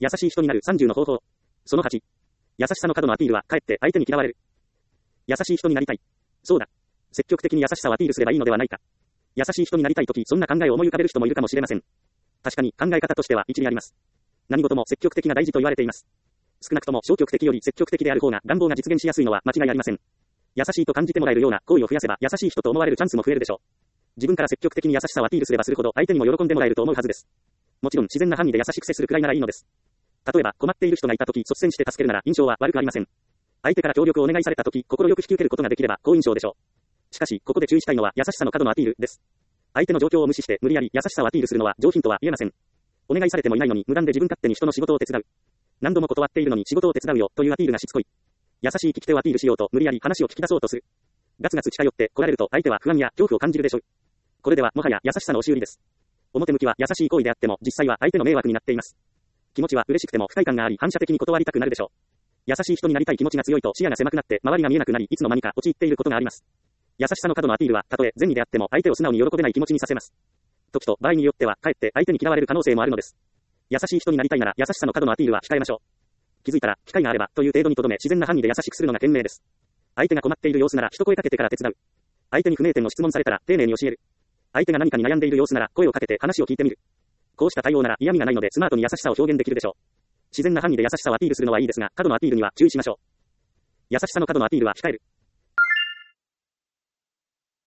優しい人になる30の方法。その8。優しさの過度のアピールは、かえって相手に嫌われる。優しい人になりたい。そうだ。積極的に優しさをアピールすればいいのではないか。優しい人になりたいとき、そんな考えを思い浮かべる人もいるかもしれません。確かに、考え方としては一理あります。何事も積極的が大事と言われています。少なくとも消極的より積極的である方が願望が実現しやすいのは間違いありません。優しいと感じてもらえるような行為を増やせば優しい人と思われるチャンスも増えるでしょう。自分から積極的に優しさをアピールすればするほど相手にも喜んでもらえると思うはずです。もちろん自然な範囲で優しく接するくらいならいいのです。例えば困っている人がいたとき率先して助けるなら印象は悪くありません。相手から協力をお願いされたとき心よく引き受けることができれば好印象でしょう。しかしここで注意したいのは優しさの過度のアピールです。相手の状況を無視して無理やり優しさをアピールするのは上品とは言えません。お願いされてもいないのに無断で自分勝手に人の仕事を手伝う。何度も断っているのに仕事を手伝うよというアピールがしつこい。優しい聞き手をアピールしようと無理やり話を聞き出そうとする。ガツガツ近寄って来られると相手は不安や恐怖を感じるでしょう。これではもはや優しさの押し売りです。表向きは優しい行為であっても実際は相手の迷惑になっています。気持ちは嬉しくても不快感があり反射的に断りたくなるでしょう。優しい人になりたい気持ちが強いと視野が狭くなって周りが見えなくなりいつの間にか陥っていることがあります。優しさの過度のアピールはたとえ善意であっても相手を素直に喜べない気持ちにさせます。時と場合によってはかえって相手に嫌われる可能性もあるのです。優しい人になりたいなら優しさの過度のアピールは控えましょう。気づいたら機会があればという程度にとどめ自然な範囲で優しくするのが賢明です。相手が困っている様子なら一声かけてから手伝う。相手に不明点を質問されたら丁寧に教える。相手が何かに悩んでいる様子なら声をかけて話を聞いてみる。こうした対応なら嫌味がないのでスマートに優しさを表現できるでしょう。自然な範囲で優しさをアピールするのはいいですが過度のアピールには注意しましょう。優しさの過度のアピールは控える。